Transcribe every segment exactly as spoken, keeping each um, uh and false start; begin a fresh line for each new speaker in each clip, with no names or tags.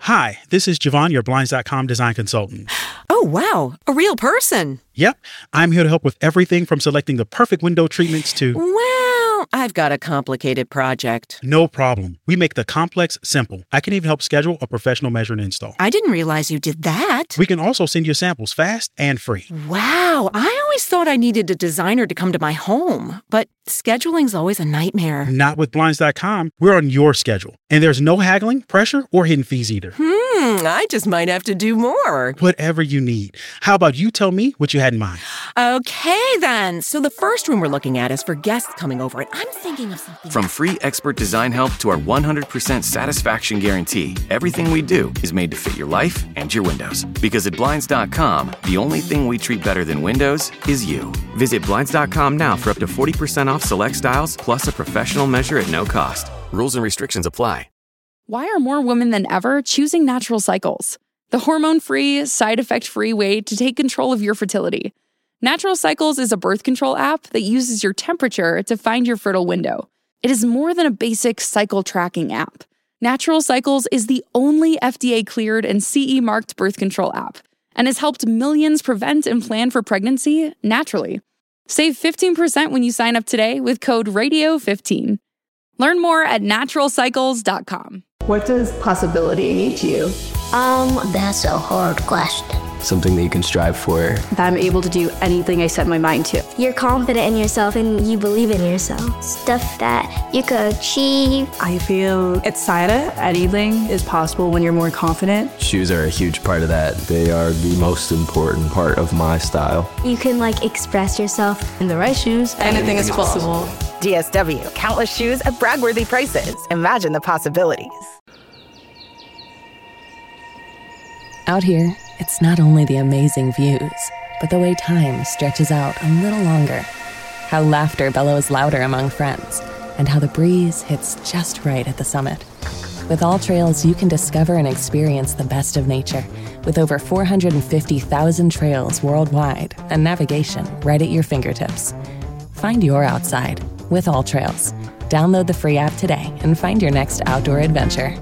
Hi, this is Javon, your Blinds dot com design consultant.
Oh, wow. A real person.
Yep. I'm here to help with everything from selecting the perfect window treatments to...
Well, I've got a complicated project.
No problem. We make the complex simple. I can even help schedule a professional measure and install.
I didn't realize you did that.
We can also send you samples fast and free.
Wow. I always thought I needed a designer to come to my home, but scheduling's always a nightmare.
Not with Blinds dot com. We're on your schedule. And there's no haggling, pressure, or hidden fees either.
Hmm, I just might have to do more.
Whatever you need. How about you tell me what you had in mind?
Okay, then. So the first room we're looking at is for guests coming over, and I'm thinking of something...
From free expert design help to our one hundred percent satisfaction guarantee, everything we do is made to fit your life and your windows. Because at Blinds dot com, the only thing we treat better than windows is you. Visit Blinds dot com now for up to forty percent off select styles, plus a professional measure at no cost. Rules and restrictions apply.
Why are more women than ever choosing Natural Cycles? The hormone-free, side-effect-free way to take control of your fertility. Natural Cycles is a birth control app that uses your temperature to find your fertile window. It is more than a basic cycle tracking app. Natural Cycles is the only F D A-cleared and C E-marked birth control app and has helped millions prevent and plan for pregnancy naturally. Save fifteen percent when you sign up today with code radio fifteen. Learn more at natural cycles dot com.
What does possibility mean to you?
Um, that's a hard question.
Something that you can strive for.
That I'm able to do anything I set my mind to.
You're confident in yourself and you believe in yourself. Stuff that you could achieve.
I feel excited. Anything is possible when you're more confident.
Shoes are a huge part of that.
They are the most important part of my style.
You can like express yourself.
In the right shoes, anything, anything is possible. possible.
D S W, countless shoes at brag-worthy prices. Imagine the possibilities.
Out here, it's not only the amazing views, but the way time stretches out a little longer. How laughter bellows louder among friends, and how the breeze hits just right at the summit. With All Trails, you can discover and experience the best of nature, with over four hundred fifty thousand trails worldwide and navigation right at your fingertips. Find your outside with All Trails. Download the free app today and find your next outdoor adventure.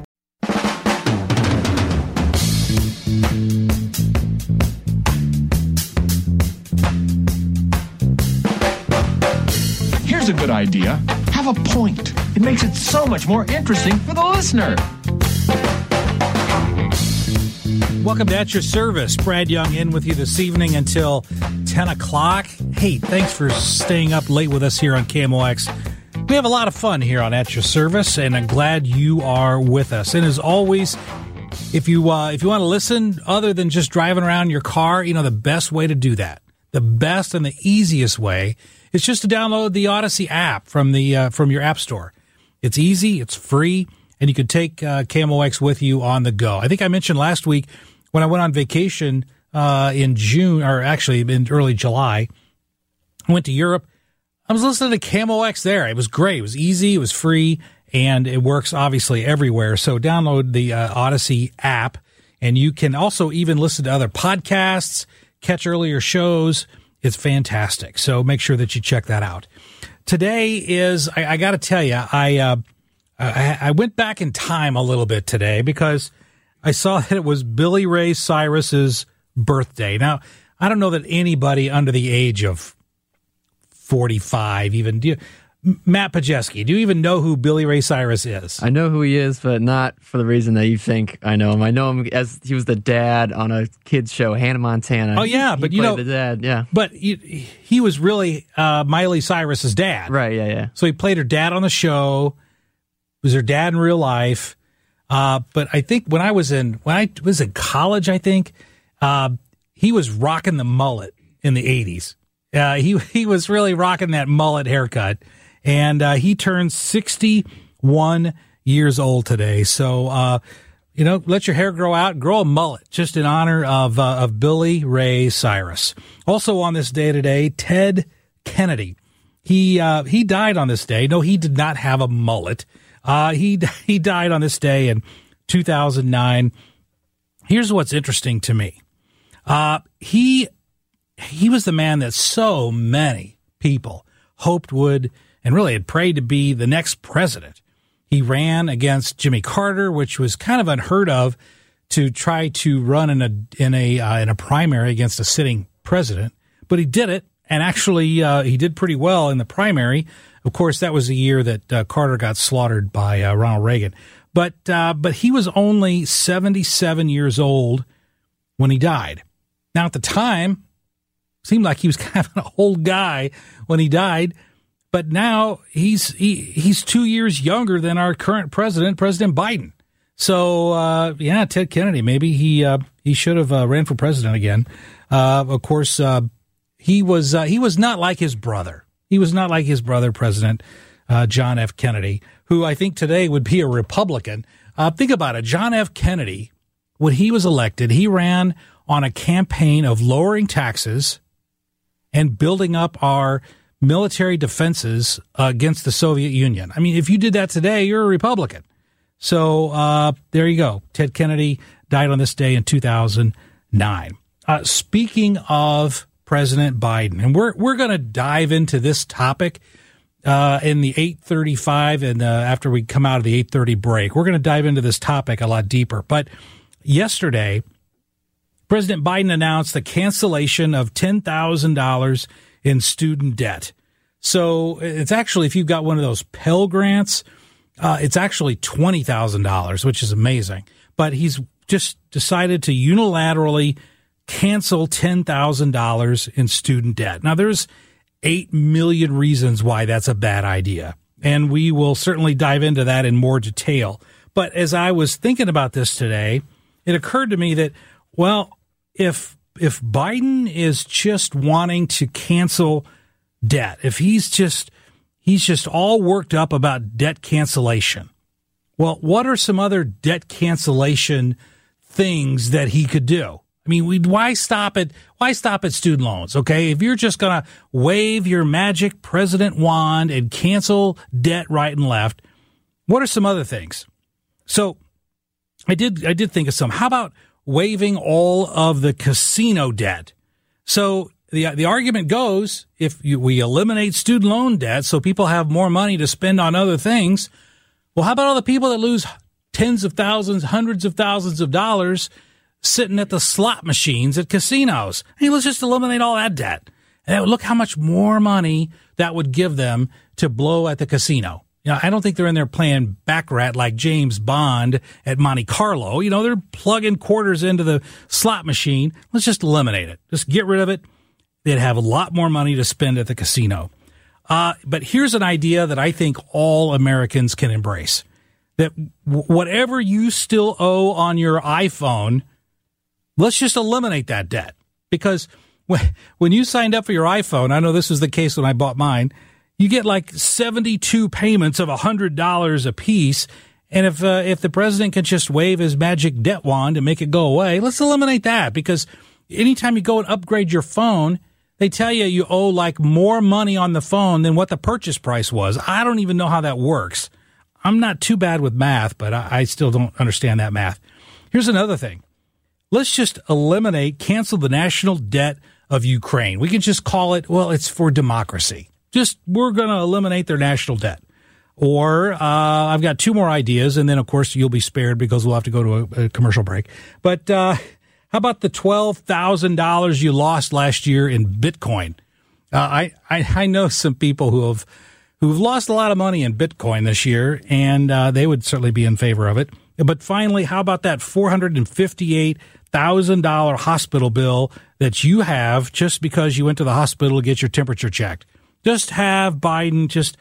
Here's a good idea. Have a point. It makes it so much more interesting for the listener.
Welcome to At Your Service. Brad Young in with you this evening until ten o'clock. Hey, thanks for staying up late with us here on K M O X. We have a lot of fun here on At Your Service, and I'm glad you are with us. And as always, if you uh, if you want to listen other than just driving around your car, you know, the best way to do that, the best and the easiest way is just to download the Odyssey app from the uh, from your app store. It's easy, it's free, and you can take uh, K M O X with you on the go. I think I mentioned last week when I went on vacation uh, in June, or actually in early July, I went to Europe. I was listening to K M O X there. It was great. It was easy. It was free, and it works obviously everywhere. So download the uh, Odyssey app, and you can also even listen to other podcasts, catch earlier shows. It's fantastic. So make sure that you check that out. Today is, I, I got to tell you, I, uh, I I went back in time a little bit today because I saw that it was Billy Ray Cyrus's birthday. Now, I don't know that anybody under the age of forty-five even, do you, Matt Pajeski, do you even know who Billy Ray Cyrus is?
I know who he is, but not for the reason that you think I know him. I know him as he was the dad on a kids show, Hannah Montana.
Oh, yeah,
he,
but
he
you
played
know,
the dad, yeah.
But he, he was really uh, Miley Cyrus's dad.
Right, yeah, yeah.
So he played her dad on the show, was her dad in real life. Uh, but I think when I was in, when I was in college, I think, uh, he was rocking the mullet in the eighties. Uh, he, he was really rocking that mullet haircut. And uh, he turns sixty-one years old today. So, uh, you know, let your hair grow out, grow a mullet, just in honor of uh, of Billy Ray Cyrus. Also on this day today, Ted Kennedy. He uh, he died on this day. No, he did not have a mullet. Uh, he he died on this day in two thousand nine. Here's what's interesting to me. Uh, he he was the man that so many people hoped would and really had prayed to be the next president. He ran against Jimmy Carter, which was kind of unheard of to try to run in a in a uh, in a primary against a sitting president, but he did it, and actually uh, he did pretty well in the primary. Of course, that was the year that uh, Carter got slaughtered by uh, Ronald Reagan. But uh, but he was only seventy-seven years old when he died. Now, at the time, it seemed like he was kind of an old guy when he died. But now he's he, he's two years younger than our current president, President Biden. So, uh, yeah, Ted Kennedy, maybe he uh, he should have uh, ran for president again. Uh, of course, uh, he was uh, he was not like his brother. He was not like his brother, President uh, John F. Kennedy, who I think today would be a Republican. Uh, think about it. John F. Kennedy, when he was elected, he ran on a campaign of lowering taxes and building up our military defenses uh, against the Soviet Union. I mean, if you did that today, you're a Republican. So uh, there you go. Ted Kennedy died on this day in two thousand nine. Uh, speaking of President Biden, and we're we're going to dive into this topic uh, in the eight thirty-five, and uh, after we come out of the eight thirty break, we're going to dive into this topic a lot deeper. But yesterday, President Biden announced the cancellation of ten thousand dollars in student debt. So it's actually, if you've got one of those Pell Grants, uh, it's actually twenty thousand dollars, which is amazing. But he's just decided to unilaterally cancel ten thousand dollars in student debt. Now, there's eight million reasons why that's a bad idea, and we will certainly dive into that in more detail. But as I was thinking about this today, it occurred to me that, well, if if Biden is just wanting to cancel debt, if he's just he's just all worked up about debt cancellation, well, what are some other debt cancellation things that he could do? I mean, we, why stop at why stop at student loans? Okay, if you're just gonna wave your magic president wand and cancel debt right and left, what are some other things? So, I did I did think of some. How about waiving all of the casino debt? So the the argument goes, if you, we eliminate student loan debt so people have more money to spend on other things, well, how about all the people that lose tens of thousands, hundreds of thousands of dollars sitting at the slot machines at casinos? Hey, let's just eliminate all that debt. And look how much more money that would give them to blow at the casino. You know, I don't think they're in there playing baccarat like James Bond at Monte Carlo. You know, they're plugging quarters into the slot machine. Let's just eliminate it. Just get rid of it. They'd have a lot more money to spend at the casino. Uh, but here's an idea that I think all Americans can embrace. That w- whatever you still owe on your iPhone, let's just eliminate that debt. Because when, when you signed up for your iPhone, I know this was the case when I bought mine, you get like seventy-two payments of one hundred dollars a piece. And if uh, if the president can just wave his magic debt wand and make it go away, let's eliminate that. Because anytime you go and upgrade your phone, they tell you you owe like more money on the phone than what the purchase price was. I don't even know how that works. I'm not too bad with math, but I, I still don't understand that math. Here's another thing. Let's just eliminate, cancel the national debt of Ukraine. We can just call it, well, it's for democracy. Just, we're going to eliminate their national debt. Or uh, I've got two more ideas, and then, of course, you'll be spared because we'll have to go to a, a commercial break. But uh, how about the twelve thousand dollars you lost last year in Bitcoin? Uh, I, I I know some people who have who've lost a lot of money in Bitcoin this year, and uh, they would certainly be in favor of it. But finally, how about that four hundred fifty-eight thousand dollars hospital bill that you have just because you went to the hospital to get your temperature checked? Just have Biden just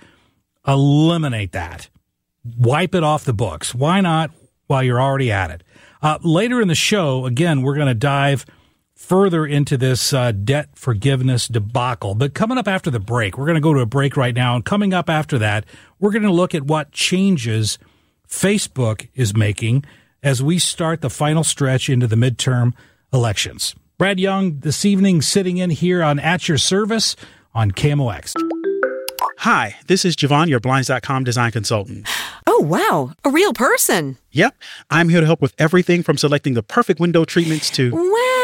eliminate that. Wipe it off the books. Why not while you're already at it? Uh, later in the show, again, we're going to dive further into this uh, debt forgiveness debacle. But coming up after the break, we're going to go to a break right now. And coming up after that, we're going to look at what changes Facebook is making as we start the final stretch into the midterm elections. Brad Young this evening sitting in here on At Your Service on K M O X.
Hi, this is Javon, your Blinds dot com design consultant.
Oh, wow. A real person.
Yep. I'm here to help with everything from selecting the perfect window treatments to...
Well,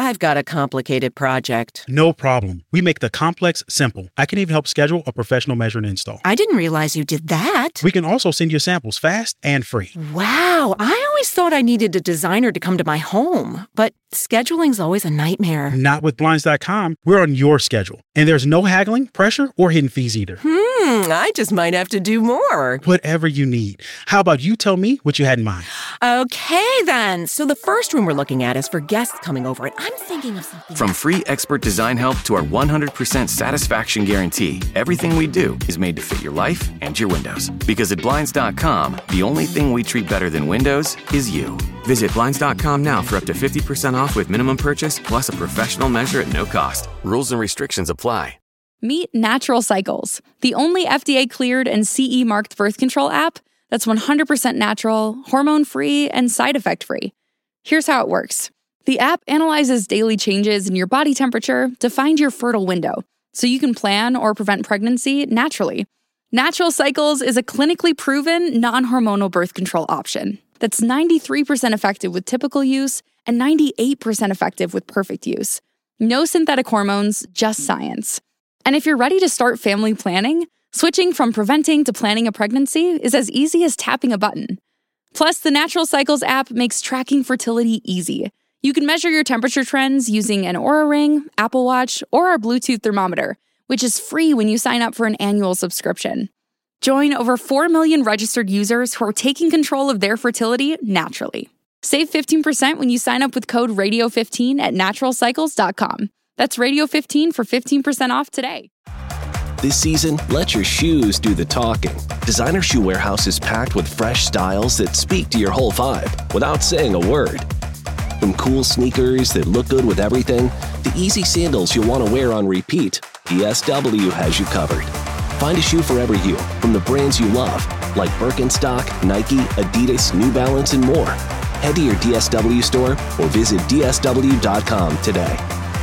I've got a complicated project.
No problem. We make the complex simple. I can even help schedule a professional measure and install.
I didn't realize you did that.
We can also send you samples fast and free.
Wow, I always thought I needed a designer to come to my home, but scheduling's always a nightmare.
Not with Blinds dot com. We're on your schedule, and there's no haggling, pressure, or hidden fees either.
Hmm, I just might have to do more.
Whatever you need. How about you tell me what you had in mind?
Okay, then. So the first room we're looking at is for guests coming over, and I'm thinking of something.
From free expert design help to our one hundred percent satisfaction guarantee, everything we do is made to fit your life and your windows. Because at Blinds dot com, the only thing we treat better than windows is you. Visit Blinds dot com now for up to fifty percent off with minimum purchase, plus a professional measure at no cost. Rules and restrictions apply.
Meet Natural Cycles, the only F D A-cleared and C E-marked birth control app that's one hundred percent natural, hormone-free, and side effect-free. Here's how it works. The app analyzes daily changes in your body temperature to find your fertile window, so you can plan or prevent pregnancy naturally. Natural Cycles is a clinically proven, non-hormonal birth control option that's ninety-three percent effective with typical use and ninety-eight percent effective with perfect use. No synthetic hormones, just science. And if you're ready to start family planning, switching from preventing to planning a pregnancy is as easy as tapping a button. Plus, the Natural Cycles app makes tracking fertility easy. You can measure your temperature trends using an Oura Ring, Apple Watch, or our Bluetooth thermometer, which is free when you sign up for an annual subscription. Join over four million registered users who are taking control of their fertility naturally. Save fifteen percent when you sign up with code radio fifteen at natural cycles dot com. That's radio fifteen for fifteen percent off today.
This season, let your shoes do the talking. Designer Shoe Warehouse is packed with fresh styles that speak to your whole vibe without saying a word. From cool sneakers that look good with everything, to easy sandals you'll want to wear on repeat, D S W has you covered. Find a shoe for every you from the brands you love, like Birkenstock, Nike, Adidas, New Balance, and more. Head to your D S W store or visit D S W dot com today.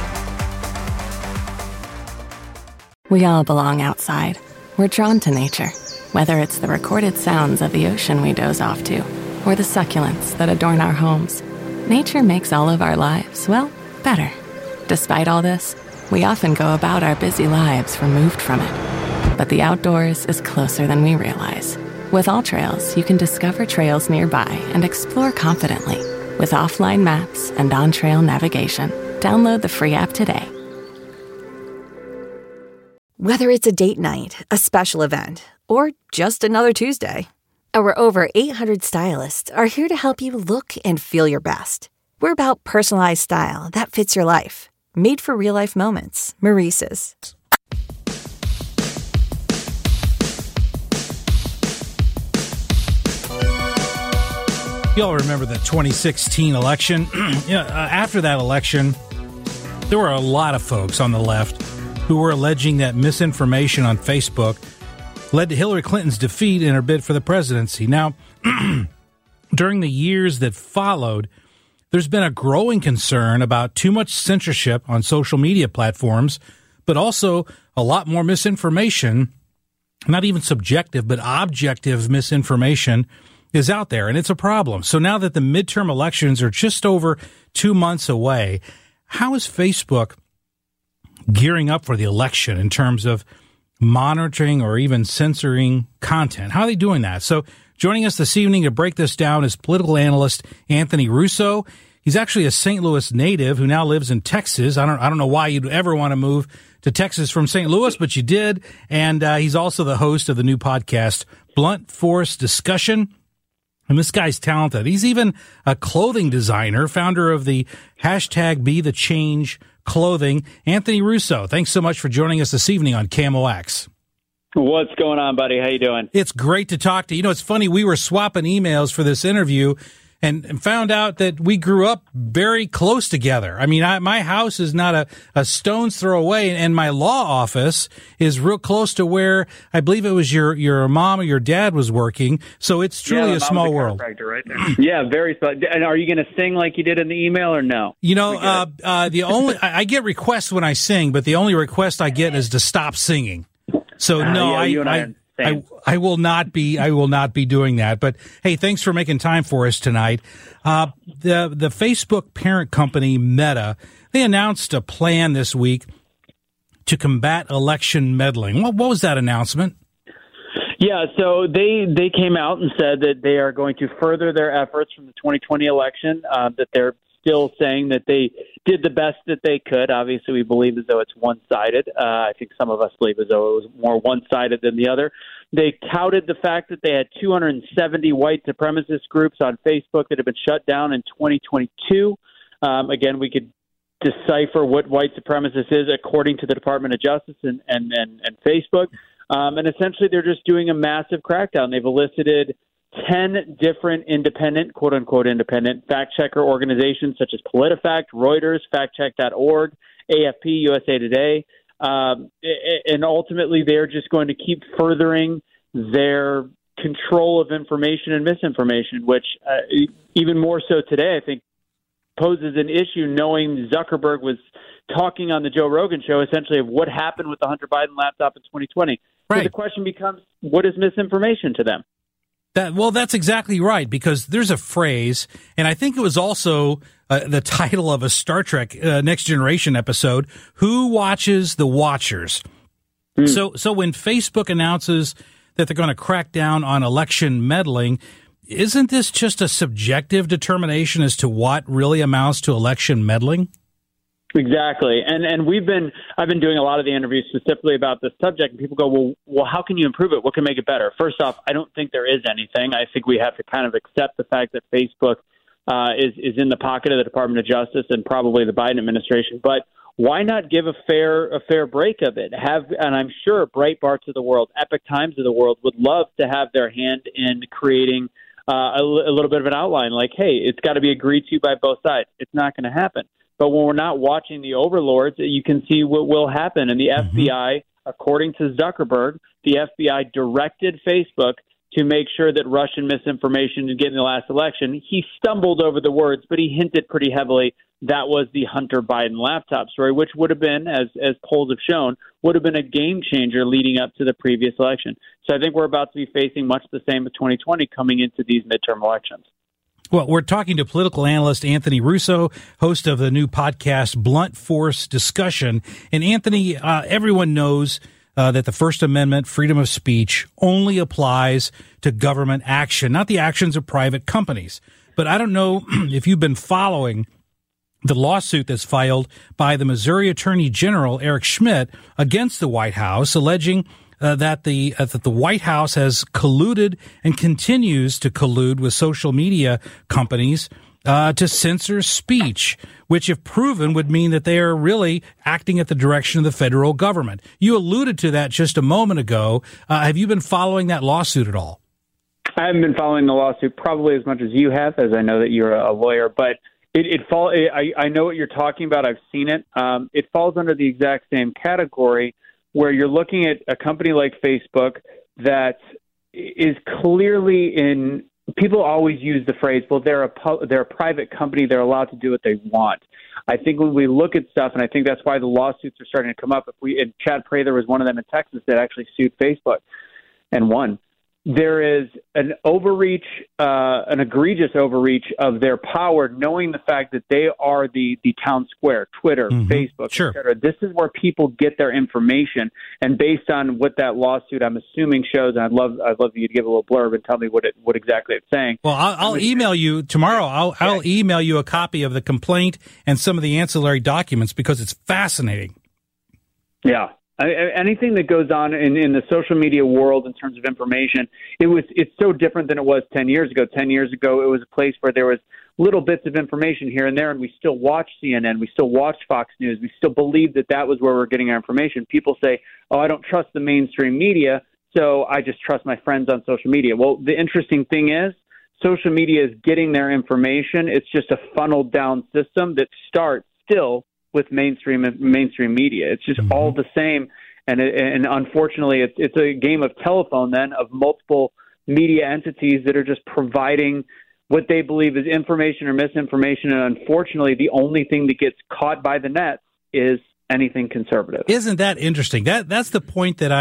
We all belong outside. We're drawn to nature, whether it's the recorded sounds of the ocean we doze off to, or the succulents that adorn our homes. Nature makes all of our lives, well, better. Despite all this, we often go about our busy lives removed from it. But the outdoors is closer than we realize. With AllTrails, you can discover trails nearby and explore confidently. With offline maps and on-trail navigation, download the free app today.
Whether it's a date night, a special event, or just another Tuesday, our over eight hundred stylists are here to help you look and feel your best. We're about personalized style that fits your life. Made for real-life moments. Maurice's.
Y'all remember the twenty sixteen election? you know, uh, after that election, there were a lot of folks on the left who were alleging that misinformation on Facebook led to Hillary Clinton's defeat in her bid for the presidency. Now, during the years that followed, there's been a growing concern about too much censorship on social media platforms, but also a lot more misinformation, not even subjective, but objective misinformation is out there, and it's a problem. So now that the midterm elections are just over two months away, how is Facebook gearing up for the election in terms of monitoring or even censoring content? How are they doing that? So joining us this evening to break this down is political analyst Anthony Russo. He's actually a Saint Louis native who now lives in Texas. I don't I don't know why you'd ever want to move to Texas from Saint Louis, but you did. And uh, he's also the host of the new podcast, Blunt Force Discussion. And this guy's talented. He's even a clothing designer, founder of the hashtag Be the Change Clothing. Anthony Russo, thanks so much for joining us this evening on K M O X.
What's going on, buddy? How you doing?
It's great to talk to you. You know, it's funny, we were swapping emails for this interview and, and found out that we grew up very close together. I mean, I, my house is not a, a stone's throw away, and my law office is real close to where I believe it was your, your mom or your dad was working. So it's truly
yeah,
a small world.
Right there. yeah, very small. And are you going to sing like you did in the email or no?
You know, uh, uh, the only I, I get requests when I sing, but the only request I get is to stop singing. So
uh,
no,
yeah,
I,
you and I,
I I, I will not be. I will not be doing that. But hey, thanks for making time for us tonight. Uh, the the Facebook parent company Meta, they announced a plan this week to combat election meddling. What, what was that announcement?
Yeah, so they they came out and said that they are going to further their efforts from the twenty twenty election. Uh, that they're still saying that they did the best that they could. Obviously, we believe as though it's one-sided. Uh, I think some of us believe as though it was more one-sided than the other. They touted the fact that they had two hundred seventy white supremacist groups on Facebook that have been shut down in twenty twenty-two. Um, again, we could decipher what white supremacist is according to the Department of Justice and, and, and, and Facebook. Um, and essentially, they're just doing a massive crackdown. They've elicited ten different independent, quote-unquote independent, fact-checker organizations such as PolitiFact, Reuters, fact check dot org, A F P, U S A Today. Um, and ultimately, they're just going to keep furthering their control of information and misinformation, which uh, even more so today, I think, poses an issue knowing Zuckerberg was talking on the Joe Rogan show essentially of what happened with the Hunter Biden laptop in twenty twenty. Right. So the question becomes, what is misinformation to them?
That, well, that's exactly right, because there's a phrase, and I think it was also uh, the title of a Star Trek uh, Next Generation episode, Who Watches the Watchers? Mm. So, so when Facebook announces that they're going to crack down on election meddling, isn't this just a subjective determination as to what really amounts to election meddling?
Exactly. And and we've been I've been doing a lot of the interviews specifically about this subject, and people go, well, well, how can you improve it? What can make it better? First off, I don't think there is anything. I think we have to kind of accept the fact that Facebook uh, is, is in the pocket of the Department of Justice and probably the Biden administration. But why not give a fair a fair break of it? Have and I'm sure Breitbarts of the world, Epic Times of the world would love to have their hand in creating uh, a, a little bit of an outline like, hey, it's got to be agreed to by both sides. It's not going to happen. But when we're not watching the overlords, you can see what will happen. And the mm-hmm. F B I, according to Zuckerberg, the F B I directed Facebook to make sure that Russian misinformation didn't get in the last election. He stumbled over the words, but he hinted pretty heavily that was the Hunter Biden laptop story, which would have been, as as polls have shown, would have been a game changer leading up to the previous election. So I think we're about to be facing much the same with twenty twenty coming into these midterm elections.
Well, we're talking to political analyst Anthony Russo, host of the new podcast Blunt Force Discussion. And Anthony, uh, everyone knows uh, that the First Amendment, freedom of speech, only applies to government action, not the actions of private companies. But I don't know if you've been following the lawsuit that's filed by the Missouri Attorney General Eric Schmidt against the White House, alleging Uh, that the uh, that the White House has colluded and continues to collude with social media companies uh, to censor speech, which, if proven, would mean that they are really acting at the direction of the federal government. You alluded to that just a moment ago. Uh, have you been following that lawsuit at all?
I haven't been following the lawsuit probably as much as you have, as I know that you're a lawyer, but it, it fall. I, I know what you're talking about. I've seen it. Um, it falls under the exact same category, where you're looking at a company like Facebook that is clearly in – people always use the phrase, well, they're a, they're a private company. They're allowed to do what they want. I think when we look at stuff, and I think that's why the lawsuits are starting to come up. If we and Chad Prather was one of them in Texas that actually sued Facebook and won. There is an overreach, uh, an egregious overreach of their power, knowing the fact that they are the, the town square, Twitter, mm-hmm. Facebook, sure. et cetera. This is where people get their information. And based on what that lawsuit, I'm assuming, shows, and I'd love I'd love you to give a little blurb and tell me what it what exactly it's saying.
Well, I'll, I'll I mean, email you tomorrow. I'll, okay. I'll email you a copy of the complaint and some of the ancillary documents because it's fascinating.
Yeah. Anything that goes on in, in the social media world in terms of information, it was it's so different than it was ten years ago. Ten years ago, it was a place where there was little bits of information here and there, and we still watch C N N, we still watch Fox News, we still believe that that was where we're getting our information. People say, oh, I don't trust the mainstream media, so I just trust my friends on social media. Well, the interesting thing is, social media is getting their information. It's just a funneled down system that starts still with mainstream mainstream media. It's just mm-hmm. all the same, and it, and unfortunately, it's it's a game of telephone then of multiple media entities that are just providing what they believe is information or misinformation, and unfortunately, the only thing that gets caught by the net is anything conservative.
Isn't that interesting? That that's the point that I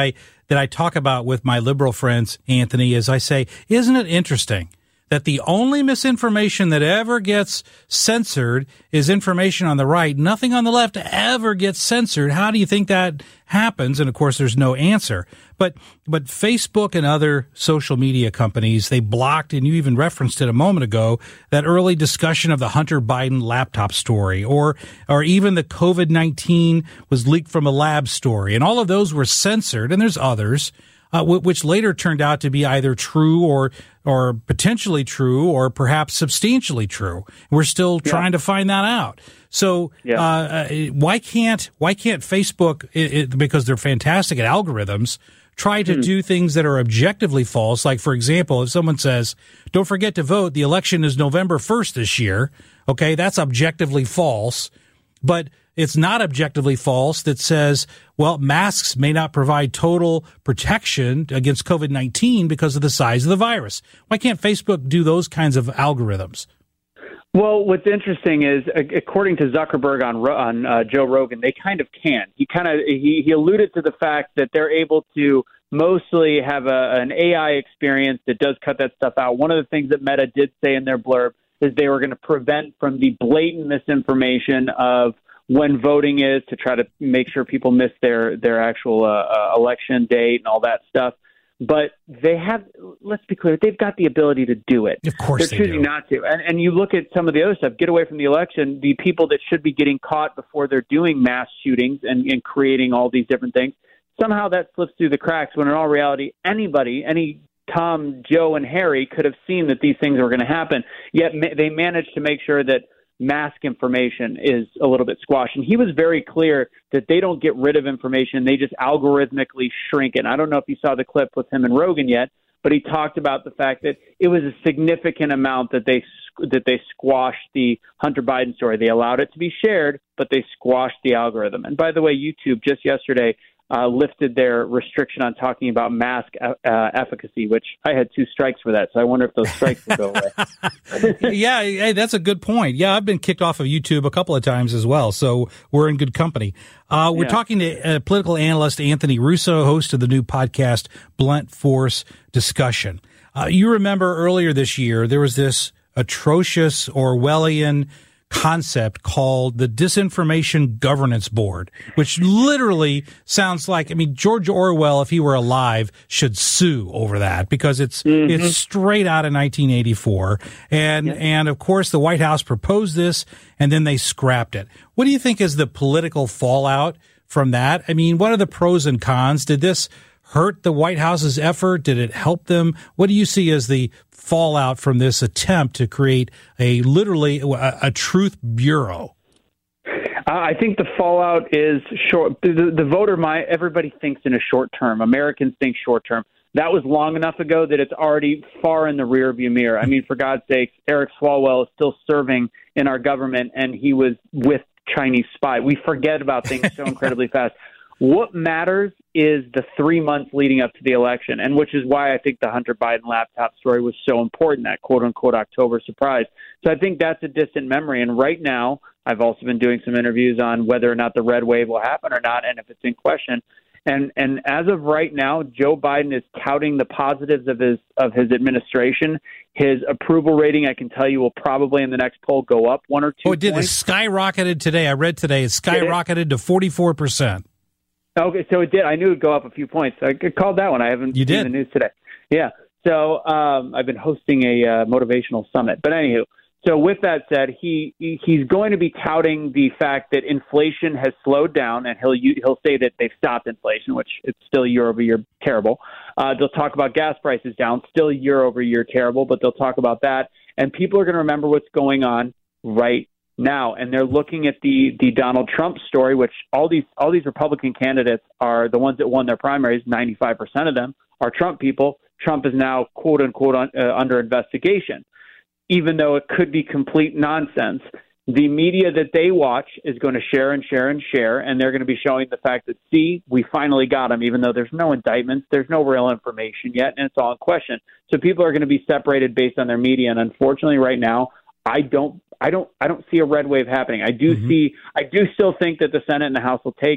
that I talk about with my liberal friends, Anthony, is I say, isn't it interesting that the only misinformation that ever gets censored is information on the right? Nothing on the left ever gets censored. How do you think that happens? And of course, there's no answer. But but Facebook and other social media companies, they blocked, and you even referenced it a moment ago, that early discussion of the Hunter Biden laptop story, or or even the COVID nineteen was leaked from a lab story. And all of those were censored, and there's others. Uh, which later turned out to be either true or or potentially true or perhaps substantially true. We're still yeah. trying to find that out. So yeah. uh, why can't why can't Facebook, it, it, because they're fantastic at algorithms, try to mm. do things that are objectively false? Like, for example, if someone says, don't forget to vote, the election is November first this year, okay, that's objectively false. But it's not objectively false that says, well, masks may not provide total protection against COVID nineteen because of the size of the virus. Why can't Facebook do those kinds of algorithms?
Well, what's interesting is, according to Zuckerberg on on uh, Joe Rogan, they kind of can. He kind of he, he alluded to the fact that they're able to mostly have a, an A I experience that does cut that stuff out. One of the things that Meta did say in their blurb is they were going to prevent from the blatant misinformation of when voting is, to try to make sure people miss their, their actual uh, uh, election date and all that stuff. But they have, let's be clear, they've got the ability to do it.
Of course
They're
they
choosing
do.
not to. And, and you look at some of the other stuff, get away from the election, the people that should be getting caught before they're doing mass shootings and, and creating all these different things, somehow that slips through the cracks when in all reality, anybody, any Tom, Joe, and Harry could have seen that these things were going to happen, yet ma- they managed to make sure that mask information is a little bit squashed. And he was very clear that they don't get rid of information. They just algorithmically shrink it. And I don't know if you saw the clip with him and Rogan yet, but he talked about the fact that it was a significant amount that they that they squashed the Hunter Biden story. They allowed it to be shared, but they squashed the algorithm. And by the way, YouTube just yesterday Uh, lifted their restriction on talking about mask uh, efficacy, which I had two strikes for that. So I wonder if those strikes will go away.
Yeah, hey, that's a good point. Yeah, I've been kicked off of YouTube a couple of times as well, so we're in good company. Uh, we're yeah. talking to uh, political analyst Anthony Russo, host of the new podcast Blunt Force Discussion. Uh, you remember earlier this year, there was this atrocious Orwellian concept called the Disinformation Governance Board, which literally sounds like, I mean, George Orwell, if he were alive, should sue over that, because it's mm-hmm. it's straight out of nineteen eighty-four. And, yeah. and of course, the White House proposed this, and then they scrapped it. What do you think is the political fallout from that? I mean, what are the pros and cons? Did this hurt the White House's effort? Did it help them? What do you see as the fallout from this attempt to create a literally a, a truth bureau?
Uh, I think the fallout is short. The, the voter mind, everybody thinks in a short term. Americans think short term. That was long enough ago that it's already far in the rearview mirror. I mean, for God's sake, Eric Swalwell is still serving in our government, and he was with Chinese spy. We forget about things so incredibly fast. What matters is the three months leading up to the election, and which is why I think the Hunter Biden laptop story was so important, that quote-unquote October surprise. So I think that's a distant memory. And right now, I've also been doing some interviews on whether or not the red wave will happen or not, and if it's in question. And and as of right now, Joe Biden is touting the positives of his of his administration. His approval rating, I can tell you, will probably in the next poll go up one or two
Oh, it did.
points.
It skyrocketed today. I read today it skyrocketed to forty-four percent.
Okay, so it did. I knew it'd go up a few points. I called that one. I haven't
you
seen
did.
the news today. Yeah. So um, I've been hosting a uh, motivational summit. But anywho, so with that said, he he's going to be touting the fact that inflation has slowed down, and he'll he'll say that they've stopped inflation, which it's still year over year terrible. Uh, they'll talk about gas prices down, still year over year terrible, but they'll talk about that. And people are going to remember what's going on right now, and they're looking at the the Donald Trump story, which all these all these Republican candidates are the ones that won their primaries. ninety-five percent of them are Trump people. Trump is now quote unquote un, uh, under investigation, even though it could be complete nonsense. The media that they watch is going to share and share and share, and they're going to be showing the fact that, see, we finally got him, even though there's no indictments, there's no real information yet, and it's all in question. So people are going to be separated based on their media, and unfortunately, right now, I don't. I don't I don't see a red wave happening. I do mm-hmm. see I do still think that the Senate and the House will take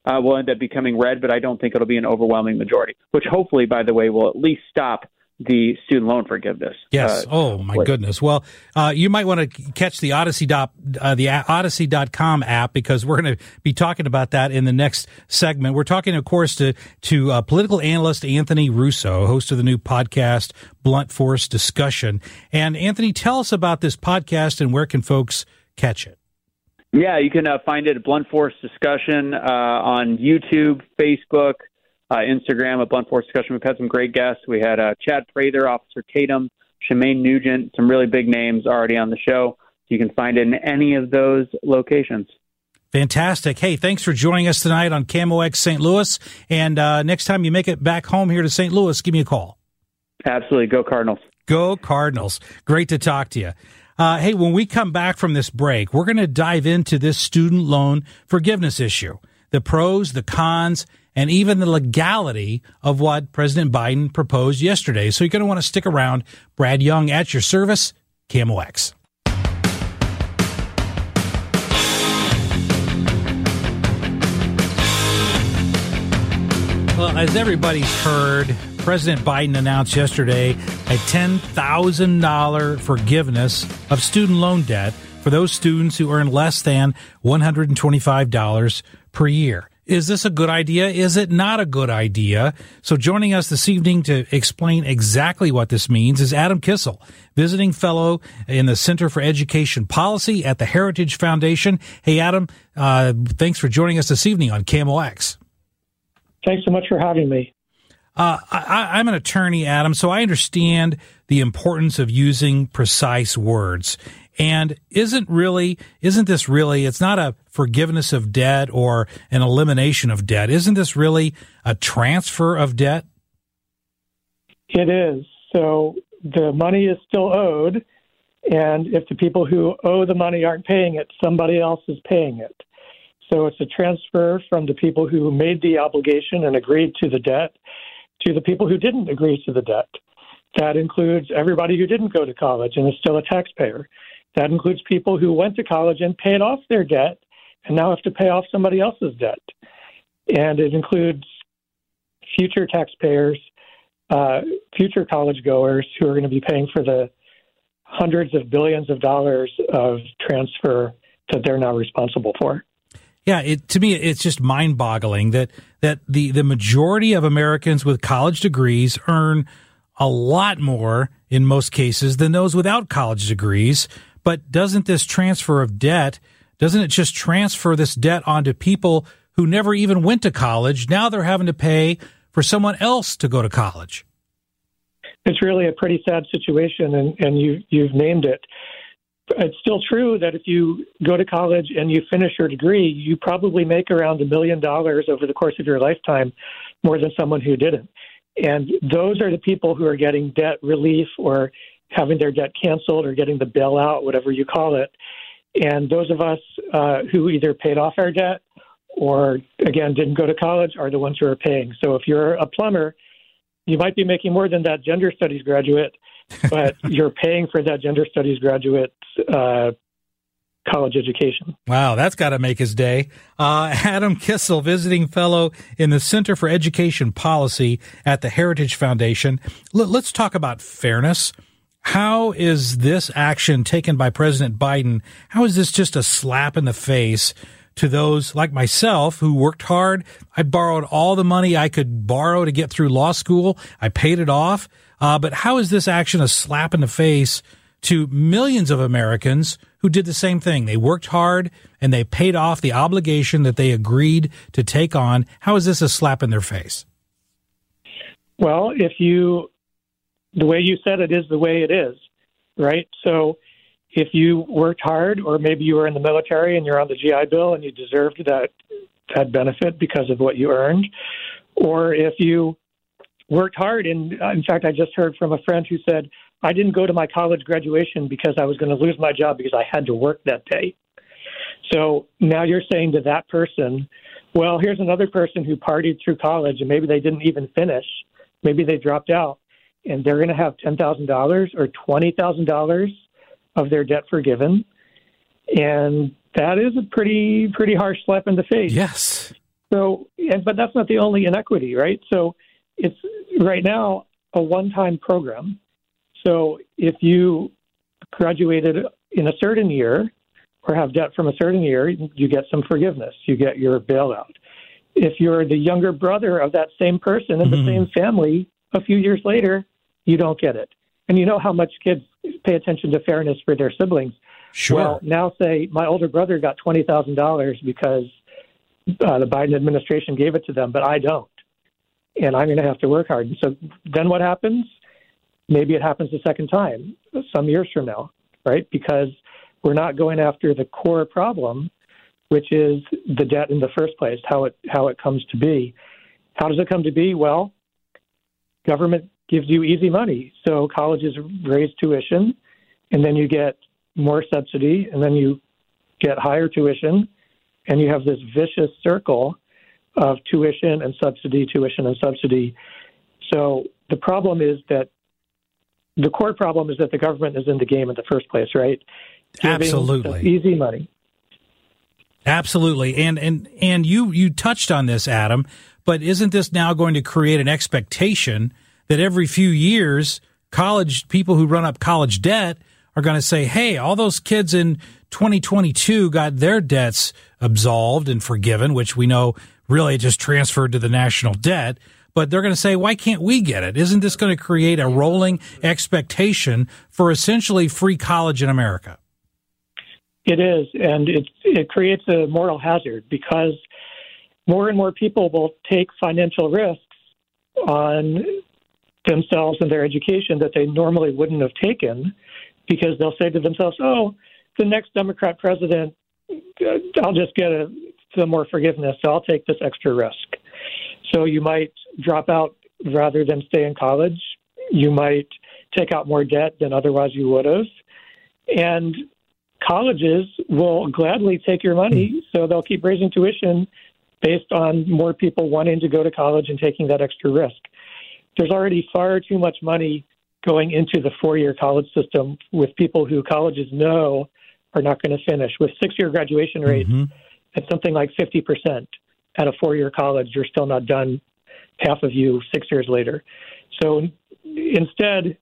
uh, will end up becoming red, but I don't think it'll be an overwhelming majority, which hopefully, by the way, will at least stop the student loan forgiveness.
Yes. Uh, oh my with. goodness. Well, uh, you might want to catch the Odyssey dot uh, the Odyssey dot com app, because we're going to be talking about that in the next segment. We're talking, of course, to to uh, political analyst Anthony Russo, host of the new podcast Blunt Force Discussion. And Anthony, tell us about this podcast and where can folks catch it?
Yeah, you can uh, find it at Blunt Force Discussion uh, on YouTube, Facebook, Uh, Instagram at Blunt Force Discussion. We've had some great guests. We had uh, Chad Prather, Officer Tatum, Shemaine Nugent, some really big names already on the show. You can find it in any of those locations.
Fantastic. Hey, thanks for joining us tonight on K M O X Saint Louis. And uh, next time you make it back home here to Saint Louis, give me a call.
Absolutely. Go Cardinals.
Go Cardinals. Great to talk to you. Uh, hey, when we come back from this break, we're going to dive into this student loan forgiveness issue, the pros, the cons, and even the legality of what President Biden proposed yesterday. So you're going to want to stick around. Brad Young at your service, K M O X. Well, as everybody's heard, President Biden announced yesterday a ten thousand dollars forgiveness of student loan debt for those students who earn less than one hundred twenty-five dollars per year. Is this a good idea? Is it not a good idea? So joining us this evening to explain exactly what this means is Adam Kissel, visiting fellow in the Center for Education Policy at the Heritage Foundation. Hey, Adam, uh, thanks for joining us this evening on K M O X.
Thanks so much for having me.
Uh, I, I'm an attorney, Adam, so I understand the importance of using precise words. And isn't really, isn't this really, it's not a forgiveness of debt or an elimination of debt. Isn't this really a transfer of debt?
It is. So the money is still owed. And if the people who owe the money aren't paying it, somebody else is paying it. So it's a transfer from the people who made the obligation and agreed to the debt to the people who didn't agree to the debt. That includes everybody who didn't go to college and is still a taxpayer. That includes people who went to college and paid off their debt and now have to pay off somebody else's debt. And it includes future taxpayers, uh, future college goers who are going to be paying for the hundreds of billions of dollars of transfer that they're now responsible for.
Yeah, it, to me, it's just mind-boggling that, that the, the majority of Americans with college degrees earn a lot more in most cases than those without college degrees. But doesn't this transfer of debt, doesn't it just transfer this debt onto people who never even went to college? Now they're having to pay for someone else to go to college.
It's really a pretty sad situation, and, and you, you've named it. It's still true that if you go to college and you finish your degree, you probably make around a million dollars over the course of your lifetime, more than someone who didn't. And those are the people who are getting debt relief or having their debt canceled or getting the bailout, whatever you call it. And those of us uh, who either paid off our debt or, again, didn't go to college are the ones who are paying. So if you're a plumber, you might be making more than that gender studies graduate, but you're paying for that gender studies graduate's uh, college education.
Wow, that's got to make his day. Uh, Adam Kissel, visiting fellow in the Center for Education Policy at the Heritage Foundation. L- let's talk about fairness. How is this action taken by President Biden, how is this just a slap in the face to those like myself who worked hard? I borrowed all the money I could borrow to get through law school. I paid it off. Uh, but how is this action a slap in the face to millions of Americans who did the same thing? They worked hard and they paid off the obligation that they agreed to take on. How is this a slap in their face?
Well, if you... the way you said it is the way it is, right? So if you worked hard, or maybe you were in the military and you're on the G I Bill and you deserved that that benefit because of what you earned, or if you worked hard, and in fact, I just heard from a friend who said, I didn't go to my college graduation because I was going to lose my job because I had to work that day. So now you're saying to that person, well, here's another person who partied through college and maybe they didn't even finish. Maybe they dropped out. And they're going to have ten thousand dollars or twenty thousand dollars of their debt forgiven. And that is a pretty, pretty harsh slap in the face.
Yes.
So, and, but that's not the only inequity, right? So it's right now a one-time program. So if you graduated in a certain year or have debt from a certain year, you get some forgiveness. You get your bailout. If you're the younger brother of that same person in the mm-hmm. same family, a few years later, you don't get it. And you know how much kids pay attention to fairness for their siblings.
Sure.
Well, now say my older brother got twenty thousand dollars because uh, the Biden administration gave it to them, but I don't. And I'm going to have to work hard. And so then what happens? Maybe it happens a second time some years from now, right? Because we're not going after the core problem, which is the debt in the first place, how it how it comes to be. How does it come to be? Well, government gives you easy money. So colleges raise tuition, and then you get more subsidy, and then you get higher tuition, and you have this vicious circle of tuition and subsidy, tuition and subsidy. So the problem is that the core problem is that the government is in the game in the first place, right? Giving
Absolutely.
Easy money.
Absolutely. And and and you you touched on this, Adam, but isn't this now going to create an expectation that every few years college people who run up college debt are going to say, hey, all those kids in twenty twenty-two got their debts absolved and forgiven, which we know really just transferred to the national debt. But they're going to say, why can't we get it? Isn't this going to create a rolling expectation for essentially free college in America?
It is, and it it creates a moral hazard because more and more people will take financial risks on themselves and their education that they normally wouldn't have taken, because they'll say to themselves, oh, the next Democrat president, I'll just get a, some more forgiveness, so I'll take this extra risk. So you might drop out rather than stay in college. You might take out more debt than otherwise you would have. And colleges will gladly take your money, so they'll keep raising tuition based on more people wanting to go to college and taking that extra risk. There's already far too much money going into the four-year college system with people who colleges know are not going to finish. With six-year graduation rates mm-hmm. at something like fifty percent at a four-year college, you're still not done, half of you, six years later. So instead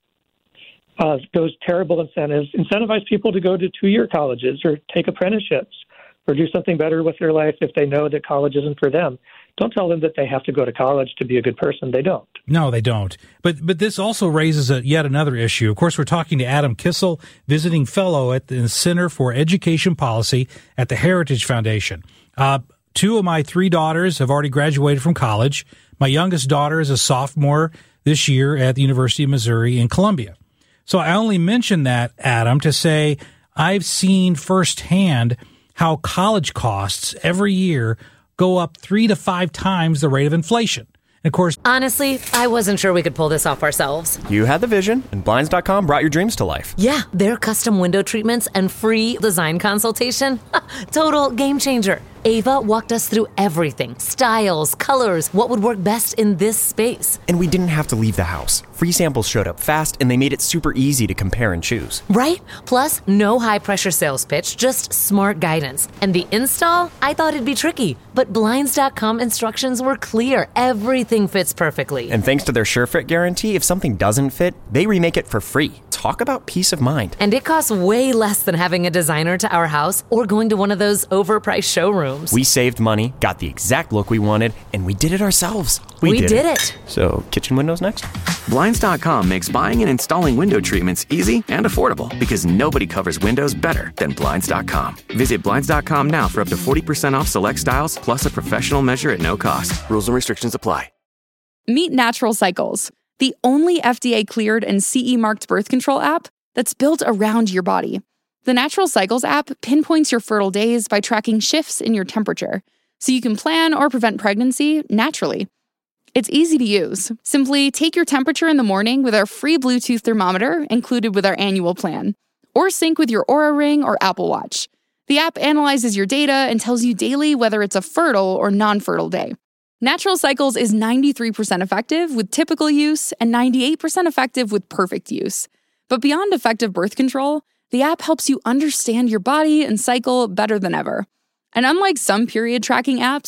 of those terrible incentives, incentivize people to go to two-year colleges or take apprenticeships or do something better with their life if they know that college isn't for them. Don't tell them that they have to go to college to be a good person. They don't.
No, they don't. But but this also raises a, yet another issue. Of course, we're talking to Adam Kissel, visiting fellow at the Center for Education Policy at the Heritage Foundation. Uh, two of my three daughters have already graduated from college. My youngest daughter is a sophomore this year at the University of Missouri in Columbia. So I only mention that, Adam, to say I've seen firsthand how college costs every year go up three to five times the rate of inflation. And of course,
honestly, I wasn't sure we could pull this off ourselves.
You had the vision, and Blinds dot com brought your dreams to life.
Yeah, their custom window treatments and free design consultation. Total game changer. Ava walked us through everything. Styles, colors, what would work best in this space.
And we didn't have to leave the house. Free samples showed up fast, and they made it super easy to compare and choose.
Right? Plus, no high-pressure sales pitch, just smart guidance. And the install? I thought it'd be tricky. But Blinds dot com instructions were clear. Everything fits perfectly.
And thanks to their SureFit guarantee, if something doesn't fit, they remake it for free. Talk about peace of mind.
And it costs way less than having a designer to our house or going to one of those overpriced showrooms.
We saved money, got the exact look we wanted, and we did it ourselves.
We, we did, did it. it.
So, kitchen windows next?
Blinds dot com makes buying and installing window treatments easy and affordable because nobody covers windows better than Blinds dot com. Visit Blinds dot com now for up to forty percent off select styles plus a professional measure at no cost. Rules and restrictions apply.
Meet Natural Cycles, the only F D A-cleared and C E-marked birth control app that's built around your body. The Natural Cycles app pinpoints your fertile days by tracking shifts in your temperature, so you can plan or prevent pregnancy naturally. It's easy to use. Simply take your temperature in the morning with our free Bluetooth thermometer included with our annual plan, or sync with your Oura Ring or Apple Watch. The app analyzes your data and tells you daily whether it's a fertile or non-fertile day. Natural Cycles is ninety-three percent effective with typical use and ninety-eight percent effective with perfect use. But beyond effective birth control, the app helps you understand your body and cycle better than ever. And unlike some period tracking apps,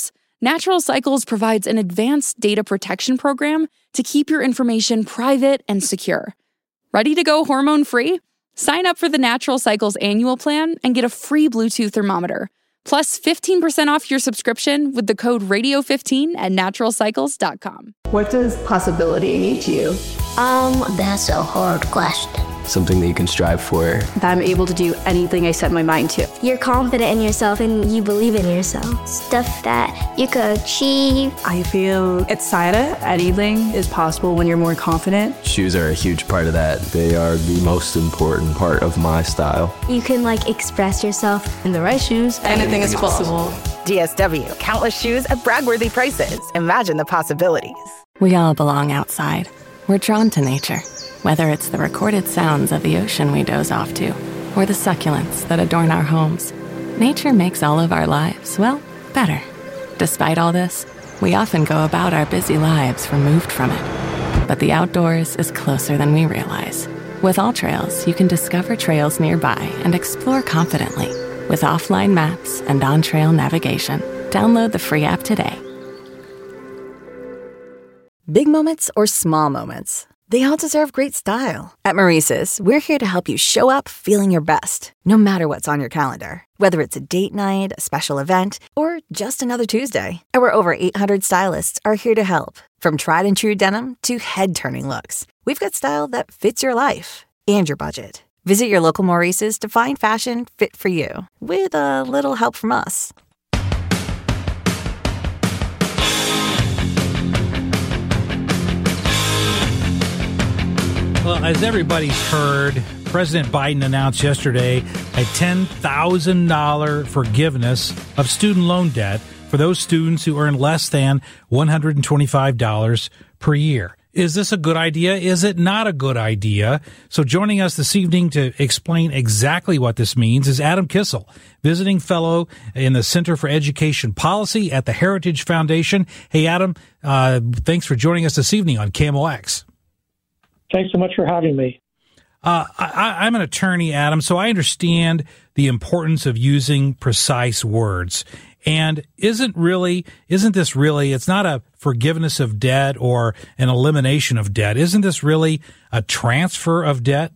Natural Cycles provides an advanced data protection program to keep your information private and secure. Ready to go hormone-free? Sign up for the Natural Cycles annual plan and get a free Bluetooth thermometer, plus fifteen percent off your subscription with the code radio fifteen at natural cycles dot com.
What does possibility mean to you?
Um, that's a hard question.
Something that you can strive for.
That I'm able to do anything I set my mind to.
You're confident in yourself and you believe in yourself. Stuff that you could achieve.
I feel excited. Anything is possible when you're more confident.
Shoes are a huge part of that.
They are the most important part of my style.
You can like express yourself
in the right shoes.
Anything is possible. D S W, countless shoes at brag-worthy prices. Imagine the possibilities.
We all belong outside. We're drawn to nature. Whether it's the recorded sounds of the ocean we doze off to, or the succulents that adorn our homes, nature makes all of our lives, well, better. Despite all this, we often go about our busy lives removed from it. But the outdoors is closer than we realize. With AllTrails, you can discover trails nearby and explore confidently. With offline maps and on-trail navigation, download the free app today.
Big moments or small moments, they all deserve great style. At Maurice's, we're here to help you show up feeling your best, no matter what's on your calendar. Whether it's a date night, a special event, or just another Tuesday. Our over eight hundred stylists are here to help. From tried and true denim to head-turning looks, we've got style that fits your life and your budget. Visit your local Maurice's to find fashion fit for you, with a little help from us.
Well, as everybody's heard, President Biden announced yesterday a ten thousand dollars forgiveness of student loan debt for those students who earn less than one hundred twenty-five dollars per year. Is this a good idea? Is it not a good idea? So joining us this evening to explain exactly what this means is Adam Kissel, visiting fellow in the Center for Education Policy at the Heritage Foundation. Hey, Adam, uh, thanks for joining us this evening on K M O X.
Thanks so much for having me.
Uh, I, I'm an attorney, Adam, so I understand the importance of using precise words. And isn't really, isn't this really, it's not a forgiveness of debt or an elimination of debt. Isn't this really a transfer of debt?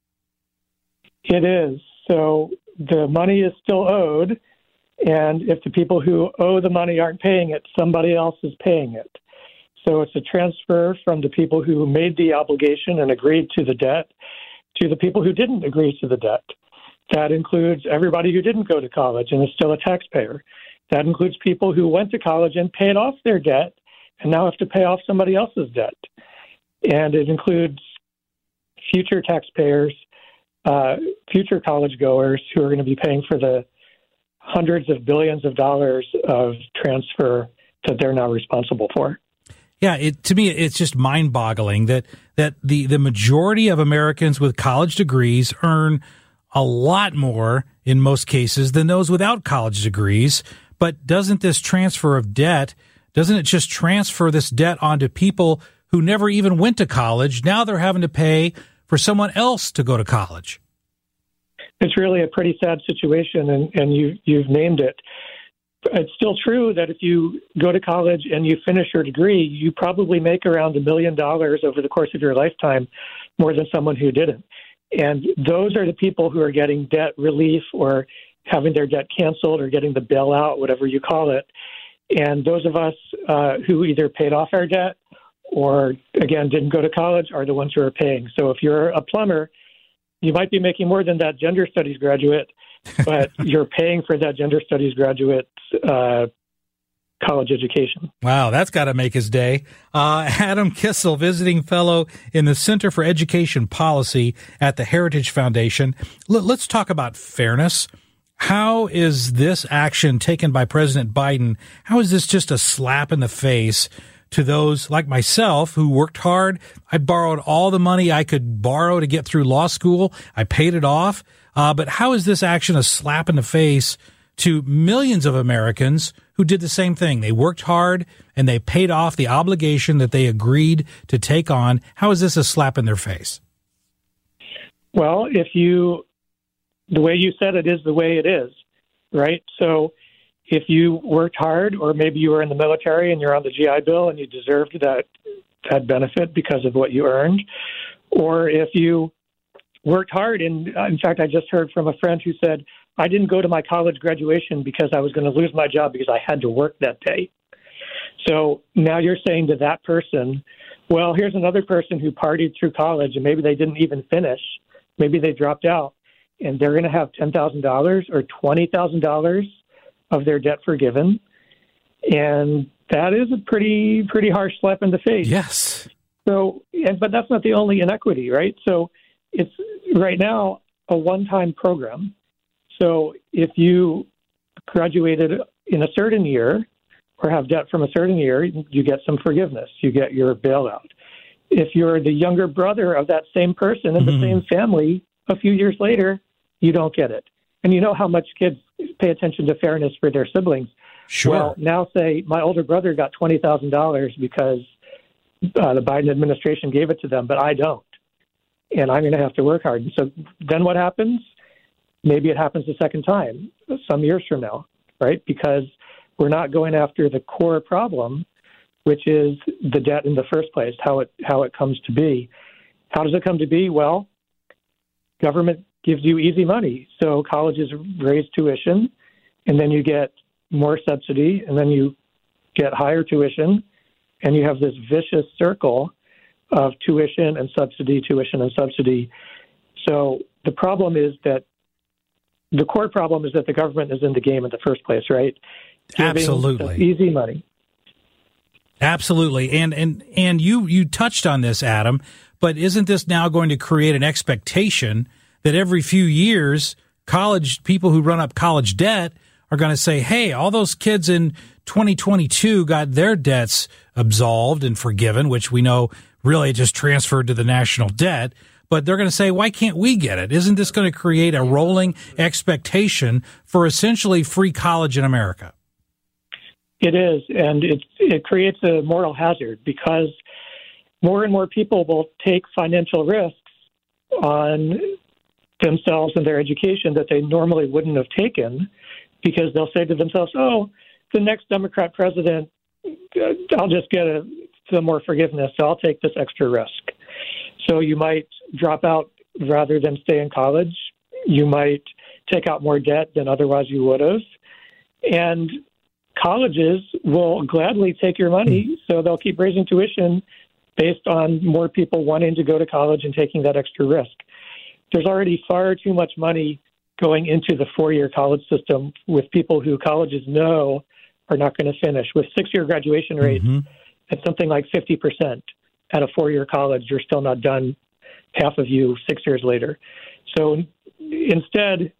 It is. So the money is still owed. And if the people who owe the money aren't paying it, somebody else is paying it. So it's a transfer from the people who made the obligation and agreed to the debt to the people who didn't agree to the debt. That includes everybody who didn't go to college and is still a taxpayer. That includes people who went to college and paid off their debt and now have to pay off somebody else's debt. And it includes future taxpayers, uh, future college goers who are going to be paying for the hundreds of billions of dollars of transfer that they're now responsible for.
Yeah, it, to me, it's just mind-boggling that that the, the majority of Americans with college degrees earn a lot more, in most cases, than those without college degrees. But doesn't this transfer of debt, doesn't it just transfer this debt onto people who never even went to college? Now they're having to pay for someone else to go to college.
It's really a pretty sad situation, and, and you, you've named it. It's still true that if you go to college and you finish your degree, you probably make around a million dollars over the course of your lifetime, more than someone who didn't. And those are the people who are getting debt relief or having their debt canceled or getting the bailout, whatever you call it. And those of us uh, who either paid off our debt or, again, didn't go to college are the ones who are paying. So if you're a plumber, you might be making more than that gender studies graduate, but you're paying for that gender studies graduate's uh, college education.
Wow, that's got to make his day. Uh, Adam Kissel, visiting fellow in the Center for Education Policy at the Heritage Foundation. L- let's talk about fairness. How is this action taken by President Biden, how is this just a slap in the face to those like myself who worked hard? I borrowed all the money I could borrow to get through law school. I paid it off. Uh, but how is this action a slap in the face to millions of Americans who did the same thing? They worked hard and they paid off the obligation that they agreed to take on. How is this a slap in their face?
Well, if you, the way you said it is the way it is, right? So if you worked hard, or maybe you were in the military and you're on the G I Bill and you deserved that that benefit because of what you earned, or if you worked hard. And in fact, I just heard from a friend who said, I didn't go to my college graduation because I was going to lose my job because I had to work that day. So now you're saying to that person, well, here's another person who partied through college and maybe they didn't even finish. Maybe they dropped out, and they're going to have ten thousand dollars or twenty thousand dollars of their debt forgiven. And that is a pretty, pretty harsh slap in the face.
Yes.
So, and, but that's not the only inequity, right? So it's right now a one-time program. So if you graduated in a certain year or have debt from a certain year, you get some forgiveness. You get your bailout. If you're the younger brother of that same person in the mm-hmm. same family, a few years later, you don't get it. And you know how much kids pay attention to fairness for their siblings.
Sure.
Well, now say my older brother got twenty thousand dollars because uh, the Biden administration gave it to them, but I don't. And I'm going to have to work hard. And so then what happens? Maybe it happens a second time some years from now, right? Because we're not going after the core problem, which is the debt in the first place, how it how it comes to be. How does it come to be? Well, government gives you easy money. So colleges raise tuition, and then you get more subsidy, and then you get higher tuition, and you have this vicious circle of tuition and subsidy, tuition and subsidy. So the problem is that the core problem is that the government is in the game in the first place, right? Giving
Absolutely.
Easy money.
Absolutely. And and and you you touched on this, Adam, but isn't this now going to create an expectation that every few years college people who run up college debt are going to say, hey, all those kids in twenty twenty-two got their debts absolved and forgiven, which we know really just transferred to the national debt. But they're going to say, why can't we get it? Isn't this going to create a rolling expectation for essentially free college in America?
It is, and it it creates a moral hazard because more and more people will take financial risks on themselves and their education that they normally wouldn't have taken, because they'll say to themselves, oh, the next Democrat president, I'll just get a, some more forgiveness, so I'll take this extra risk. So you might drop out rather than stay in college. You might take out more debt than otherwise you would have. And colleges will gladly take your money, so they'll keep raising tuition based on more people wanting to go to college and taking that extra risk. There's already far too much money going into the four-year college system with people who colleges know are not going to finish. With six-year graduation rates mm-hmm. at something like fifty percent at a four-year college, you're still not done, half of you, six years later. So instead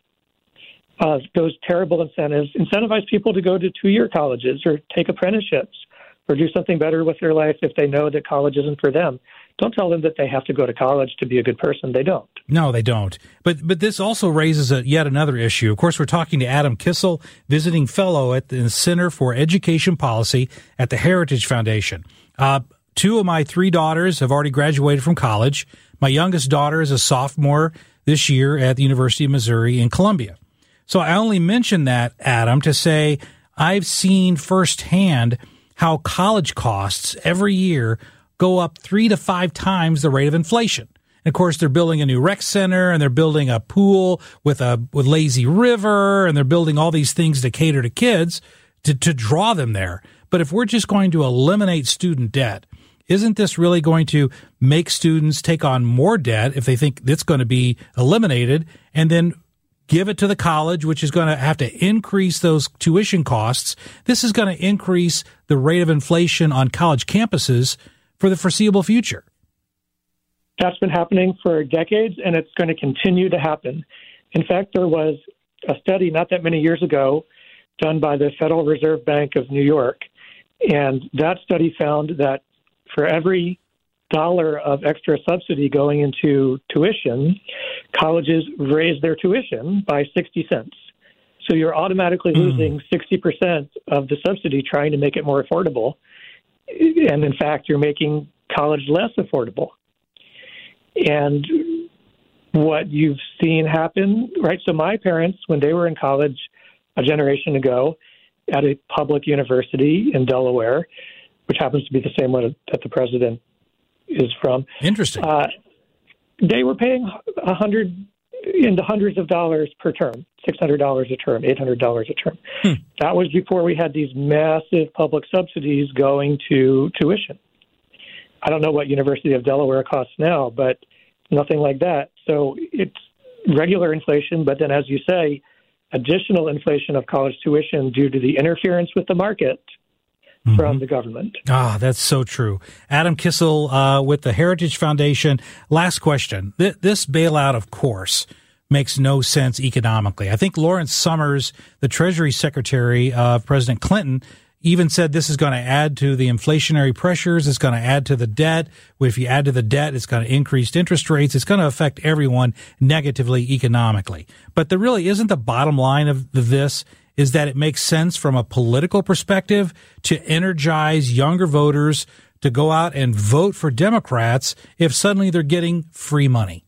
of those terrible incentives, incentivize people to go to two-year colleges or take apprenticeships or do something better with their life if they know that college isn't for them. Don't tell them that they have to go to college to be a good person. They don't.
No, they don't. But but this also raises a, yet another issue. Of course, we're talking to Adam Kissel, visiting fellow at the Center for Education Policy at the Heritage Foundation. Uh, two of my three daughters have already graduated from college. My youngest daughter is a sophomore this year at the University of Missouri in Columbia. So I only mention that, Adam, to say I've seen firsthand how college costs every year go up three to five times the rate of inflation. And of course, they're building a new rec center, and they're building a pool with a with lazy river, and they're building all these things to cater to kids to, to draw them there. But if we're just going to eliminate student debt, isn't this really going to make students take on more debt if they think it's going to be eliminated, and then give it to the college, which is going to have to increase those tuition costs? This is going to increase the rate of inflation on college campuses for the foreseeable future.
That's been happening for decades, and it's going to continue to happen. In fact, there was a study not that many years ago done by the Federal Reserve Bank of New York, and that study found that for every dollar of extra subsidy going into tuition, colleges raise their tuition by sixty cents. So you're automatically mm. losing sixty percent of the subsidy trying to make it more affordable. And in fact, you're making college less affordable. And what you've seen happen, right? So my parents, when they were in college, a generation ago at a public university in Delaware, which happens to be the same one that the president is from.
Interesting.
Uh, they were paying a hundred into hundreds of dollars per term, six hundred dollars a term, eight hundred dollars a term. Hmm. That was before we had these massive public subsidies going to tuition. I don't know what University of Delaware costs now, but nothing like that. So it's regular inflation, but then, as you say, additional inflation of college tuition due to the interference with the market mm-hmm. from the government.
Ah, that's so true. Adam Kissel uh, with the Heritage Foundation. Last question. Th- this bailout, of course, makes no sense economically. I think Lawrence Summers, the Treasury Secretary of President Clinton, even said this is going to add to the inflationary pressures. It's going to add to the debt. If you add to the debt, it's going to increase interest rates. It's going to affect everyone negatively economically. But there really isn't the bottom line of this is that it makes sense from a political perspective to energize younger voters to go out and vote for Democrats if suddenly they're getting free money.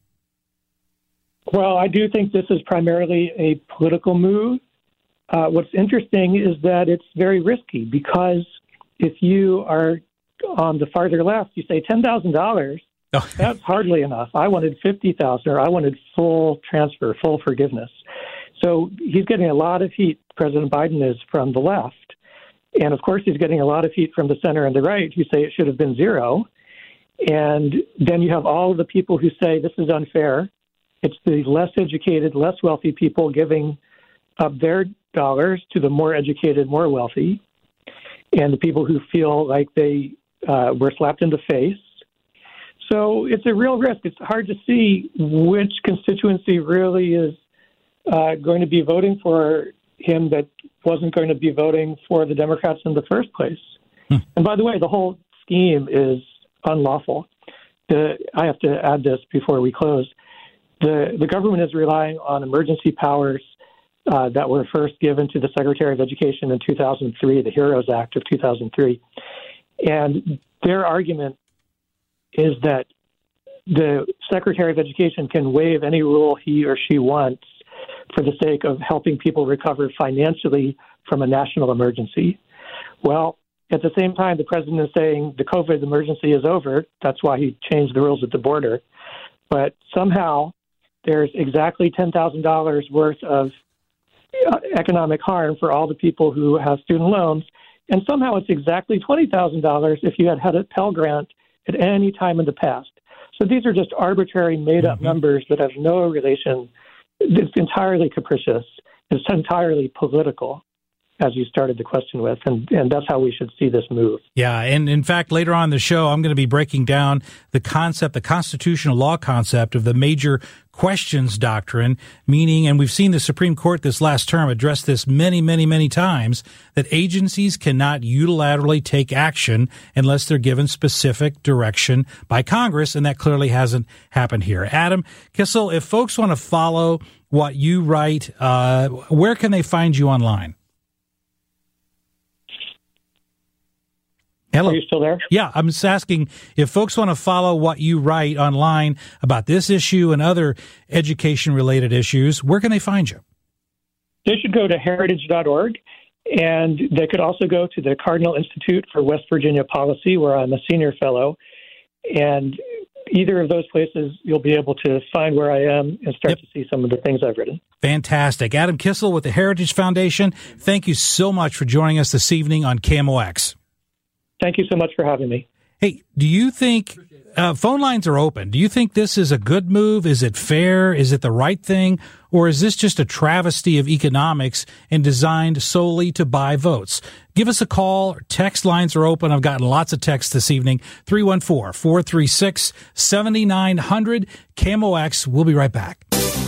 Well, I do think this is primarily a political move. Uh, what's interesting is that it's very risky because if you are on the farther left, you say ten thousand dollars, oh. That's hardly enough. I wanted fifty thousand dollars or I wanted full transfer, full forgiveness. So he's getting a lot of heat, President Biden is, from the left. And, of course, he's getting a lot of heat from the center and the right who say it should have been zero. And then you have all of the people who say this is unfair. It's the less educated, less wealthy people giving up their dollars to the more educated, more wealthy, and the people who feel like they uh, were slapped in the face. So it's a real risk. It's hard to see which constituency really is uh, going to be voting for him that wasn't going to be voting for the Democrats in the first place. Hmm. And by the way, the whole scheme is unlawful. The, I have to add this before we close. The, the government is relying on emergency powers Uh, that were first given to the Secretary of Education in two thousand three, the HEROES Act of two thousand three. And their argument is that the Secretary of Education can waive any rule he or she wants for the sake of helping people recover financially from a national emergency. Well, at the same time, the president is saying the COVID emergency is over. That's why he changed the rules at the border. But somehow there's exactly ten thousand dollars worth of economic harm for all the people who have student loans. And somehow it's exactly twenty thousand dollars if you had had a Pell Grant at any time in the past. So these are just arbitrary, made-up mm-hmm. numbers that have no relation. It's entirely capricious. It's entirely political, as you started the question with, and, and that's how we should see this move.
Yeah, and in fact, later on in the show, I'm going to be breaking down the concept, the constitutional law concept of the major questions doctrine, meaning, and we've seen the Supreme Court this last term address this many, many, many times, that agencies cannot unilaterally take action unless they're given specific direction by Congress, and that clearly hasn't happened here. Adam Kissel, if folks want to follow what you write, uh, where can they find you online? Hello.
Are you still there?
Yeah, I'm just asking if folks want to follow what you write online about this issue and other education-related issues, where can they find you?
They should go to heritage dot org, and they could also go to the Cardinal Institute for West Virginia Policy, where I'm a senior fellow. And either of those places, you'll be able to find where I am and start yep. to see some of the things I've written.
Fantastic. Adam Kissel with the Heritage Foundation, thank you so much for joining us this evening on K M O X.
Thank you so much for having me.
Hey, do you think uh, phone lines are open? Do you think this is a good move? Is it fair? Is it the right thing? Or is this just a travesty of economics and designed solely to buy votes? Give us a call. Text lines are open. I've gotten lots of texts this evening. three one four, four three six, seven nine zero zero. K M O X. We'll be right back.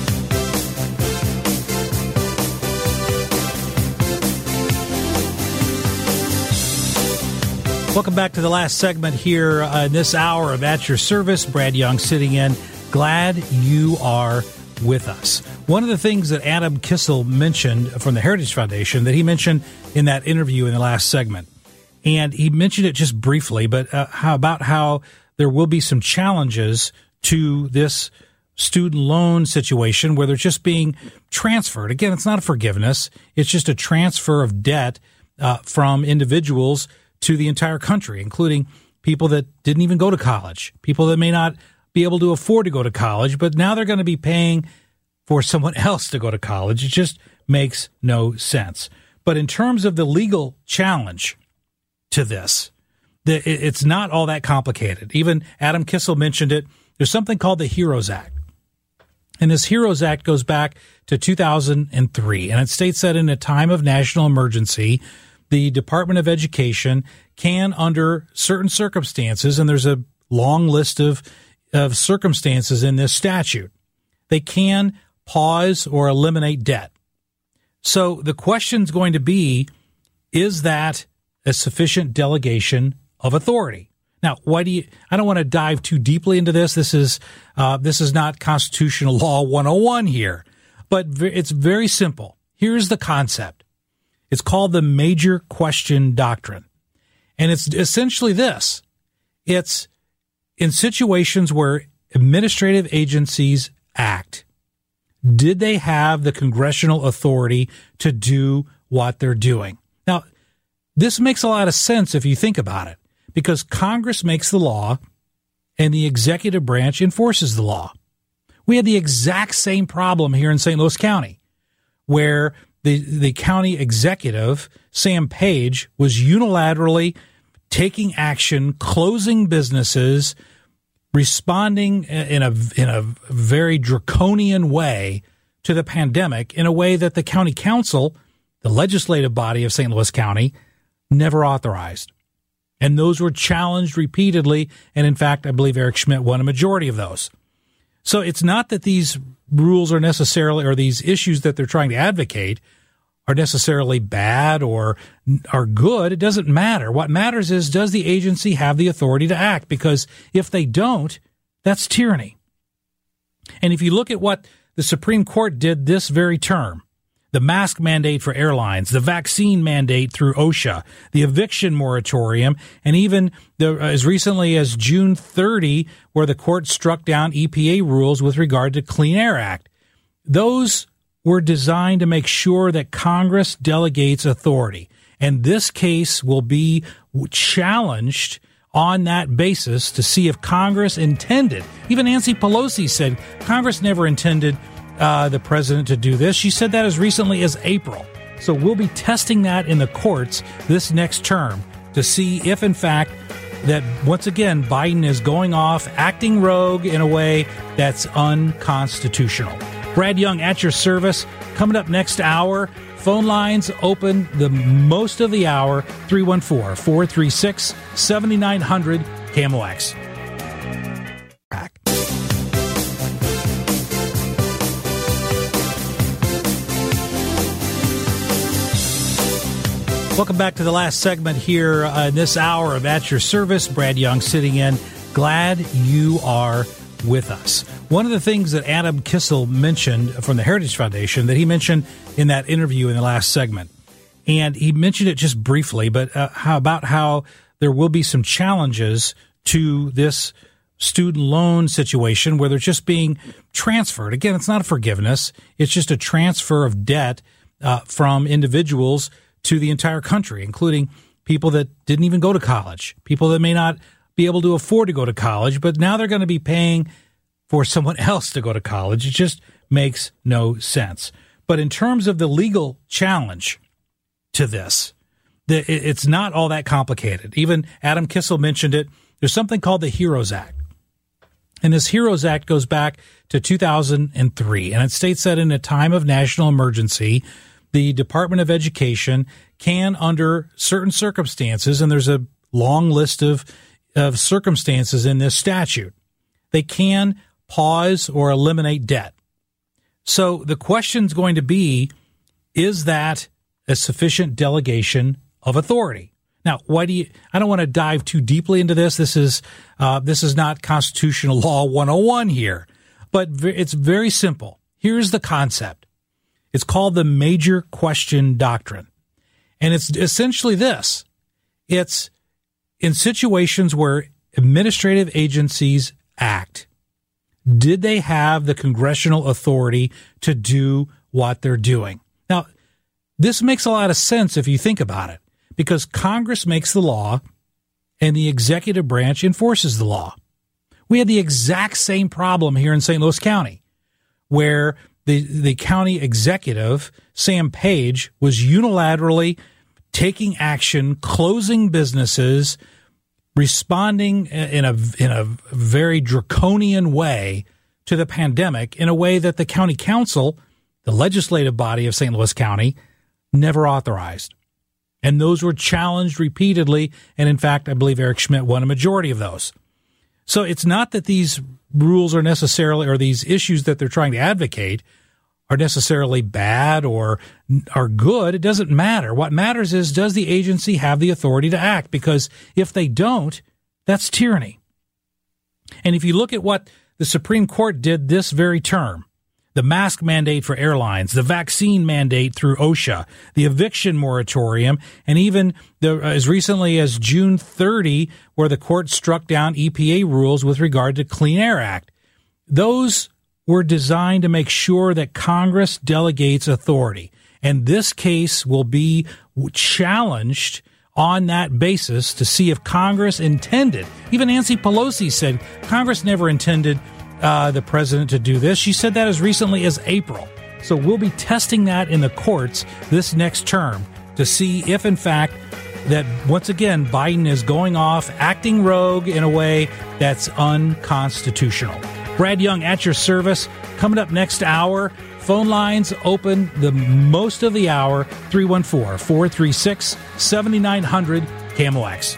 Welcome back to the last segment here uh, in this hour of At Your Service. Brad Young sitting in. Glad you are with us. One of the things that Adam Kissel mentioned from the Heritage Foundation that he mentioned in that interview in the last segment, and he mentioned it just briefly, but uh, how about how there will be some challenges to this student loan situation where they're just being transferred. Again, it's not a forgiveness. It's just a transfer of debt uh, from individuals to the entire country, including people that didn't even go to college, people that may not be able to afford to go to college, but now they're going to be paying for someone else to go to college. It just makes no sense. But in terms of the legal challenge to this, it's not all that complicated. Even Adam Kissel mentioned it. There's something called the HEROES Act. And this HEROES Act goes back to two thousand three, and it states that in a time of national emergency, the Department of Education can, under certain circumstances, and there's a long list of, of circumstances in this statute, they can pause or eliminate debt. So the question's going to be, is that a sufficient delegation of authority? Now, why do you, I don't want to dive too deeply into this. This is, uh, this is not constitutional law one oh one here, but it's very simple. Here's the concept. It's called the major question doctrine. And it's essentially this. It's in situations where administrative agencies act, did they have the congressional authority to do what they're doing? Now, this makes a lot of sense if you think about it, because Congress makes the law and the executive branch enforces the law. We had the exact same problem here in Saint Louis County, where the, the county executive, Sam Page, was unilaterally taking action, closing businesses, responding in a, in a very draconian way to the pandemic in a way that the county council, the legislative body of Saint Louis County, never authorized. And those were challenged repeatedly. And in fact, I believe Eric Schmidt won a majority of those. So it's not that these rules are necessarily, or these issues that they're trying to advocate are necessarily bad or are good. It doesn't matter. What matters is, does the agency have the authority to act? Because if they don't, that's tyranny. And if you look at what the Supreme Court did this very term, the mask mandate for airlines, the vaccine mandate through OSHA, the eviction moratorium, and even the, as recently as June thirtieth, where the court struck down E P A rules with regard to Clean Air Act. Those were designed to make sure that Congress delegates authority. And this case will be challenged on that basis to see if Congress intended. Even Nancy Pelosi said Congress never intended Uh, the president to do this. She said that as recently as April. So we'll be testing that in the courts this next term to see if, in fact, that once again, Biden is going off, acting rogue in a way that's unconstitutional. Brad Young at your service. Coming up next hour, phone lines open the most of the hour, three one four, four three six, seven nine zero zero, K M O X. Welcome back to the last segment here uh, in this hour of At Your Service. Brad Young sitting in. Glad you are with us. One of the things that Adam Kissel mentioned from the Heritage Foundation, that he mentioned in that interview in the last segment, and he mentioned it just briefly, but uh, how about how there will be some challenges to this student loan situation where they're just being transferred. Again, it's not a forgiveness. It's just a transfer of debt uh, from individuals to the entire country, including people that didn't even go to college, people that may not be able to afford to go to college, but now they're going to be paying for someone else to go to college. It just makes no sense. But in terms of the legal challenge to this, it's not all that complicated. Even Adam Kissel mentioned it. There's something called the HEROES Act. And this HEROES Act goes back to two thousand three, and it states that in a time of national emergency, the Department of Education can, under certain circumstances, and there's a long list of, of circumstances in this statute, they can pause or eliminate debt. So the question's going to be, is that a sufficient delegation of authority? Now, why do you, I don't want to dive too deeply into this. This is, uh, this is not constitutional law one oh one here, but it's very simple. Here's the concept. It's called the major question doctrine. And it's essentially this. It's in situations where administrative agencies act, Did they have the congressional authority to do what they're doing? Now, this makes a lot of sense if you think about it, because Congress makes the law and the executive branch enforces the law. We had the exact same problem here in Saint Louis County, where the, the county executive, Sam Page, was unilaterally taking action, closing businesses, responding in a in a very draconian way to the pandemic in a way that the county council, the legislative body of Saint Louis County, never authorized. And those were challenged repeatedly. And in fact, I believe Eric Schmidt won a majority of those. So it's not that these rules are necessarily, or these issues that they're trying to advocate are necessarily bad or are good. It doesn't matter. What matters is, does the agency have the authority to act? Because if they don't, that's tyranny. And if you look at what the Supreme Court did this very term, the mask mandate for airlines, the vaccine mandate through OSHA, the eviction moratorium, and even the, as recently as June thirtieth, where the court struck down E P A rules with regard to Clean Air Act. Those were designed to make sure that Congress delegates authority. And this case will be challenged on that basis to see if Congress intended. Even Nancy Pelosi said Congress never intended uh, the president to do this. She said that as recently as April. So we'll be testing that in the courts this next term to see if, in fact, that once again, Biden is going off, acting rogue in a way that's unconstitutional. Brad Young at your service. Coming up next hour, phone lines open the most of the hour, three one four, four three six, seven nine zero zero, K M O X.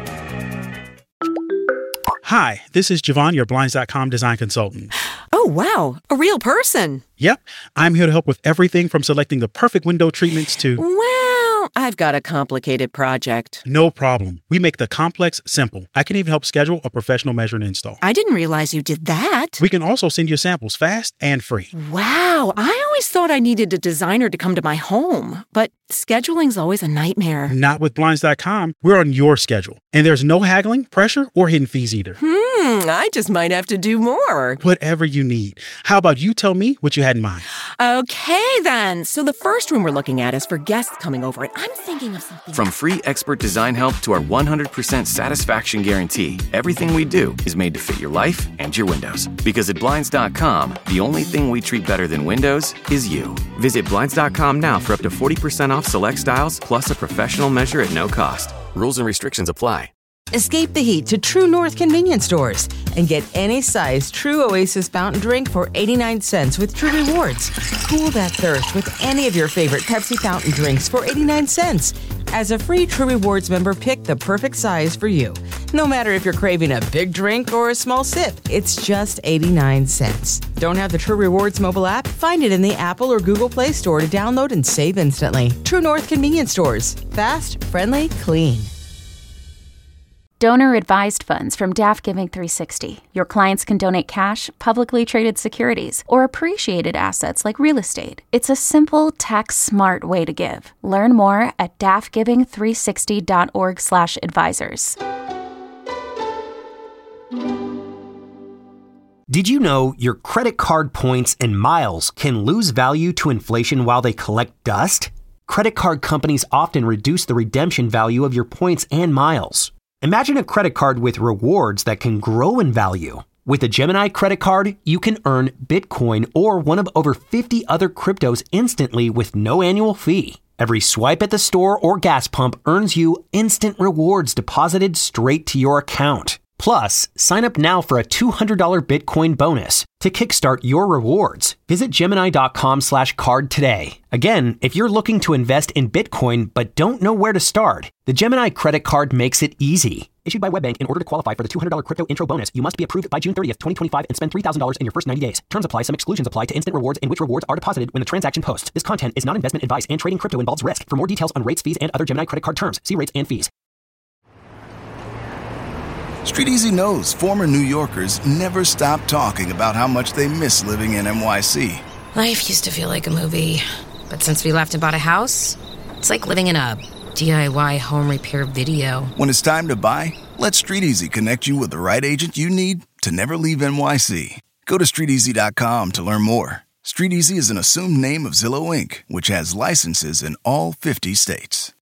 Hi, this is Javon, your Blinds dot com design consultant.
Oh, wow. A real person.
Yep. I'm here to help with everything from selecting the perfect window treatments to...
Well, I've got a complicated project.
No problem. We make the complex simple. I can even help schedule a professional measure and install.
I didn't realize you did that.
We can also send you samples fast and free.
Wow. I always thought I needed a designer to come to my home, but scheduling's always a nightmare.
Not with Blinds dot com. We're on your schedule. And there's no haggling, pressure, or hidden fees either.
Hmm, I just might have to do more.
Whatever you need. How about you tell me what you had in mind?
Okay, then. So the first room we're looking at is for guests coming over, and I'm thinking of something.
From free expert design help to our one hundred percent satisfaction guarantee, everything we do is made to fit your life and your windows. Because at Blinds dot com, the only thing we treat better than windows is you. Visit Blinds dot com now for up to forty percent off select styles, plus a professional measure at no cost. Rules and restrictions apply.
Escape the heat to True North convenience stores and get any size True Oasis fountain drink for eighty-nine cents with True Rewards. Cool that thirst with any of your favorite Pepsi fountain drinks for eighty-nine cents. As a free True Rewards member, pick the perfect size for you. No matter if you're craving a big drink or a small sip, it's just eighty-nine cents. Don't have the True Rewards mobile app? Find it in the Apple or Google Play Store to download and save instantly. True North convenience stores. Fast, friendly, clean.
Donor-advised funds from D A F Giving three sixty. Your clients can donate cash, publicly traded securities, or appreciated assets like real estate. It's a simple, tax-smart way to give. Learn more at D A F giving three sixty dot org slash advisors.
Did you know your credit card points and miles can lose value to inflation while they collect dust? Credit card companies often reduce the redemption value of your points and miles. Imagine a credit card with rewards that can grow in value. With a Gemini credit card, you can earn Bitcoin or one of over fifty other cryptos instantly with no annual fee. Every swipe at the store or gas pump earns you instant rewards deposited straight to your account. Plus, sign up now for a two hundred dollars Bitcoin bonus to kickstart your rewards. Visit Gemini.com slash card today. Again, if you're looking to invest in Bitcoin but don't know where to start, the Gemini credit card makes it easy. Issued by WebBank, in order to qualify for the two hundred dollars crypto intro bonus, you must be approved by June thirtieth, twenty twenty-five and spend three thousand dollars in your first ninety days. Terms apply. Some exclusions apply to instant rewards in which rewards are deposited when the transaction posts. This content is not investment advice and trading crypto involves risk. For more details on rates, fees, and other Gemini credit card terms, see rates and fees.
Street Easy knows former New Yorkers never stop talking about how much they miss living in N Y C.
Life used to feel like a movie, but since we left and bought a house, it's like living in a D I Y home repair video.
When it's time to buy, let Street Easy connect you with the right agent you need to never leave N Y C. Go to street easy dot com to learn more. StreetEasy is an assumed name of Zillow Incorporated, which has licenses in all fifty states.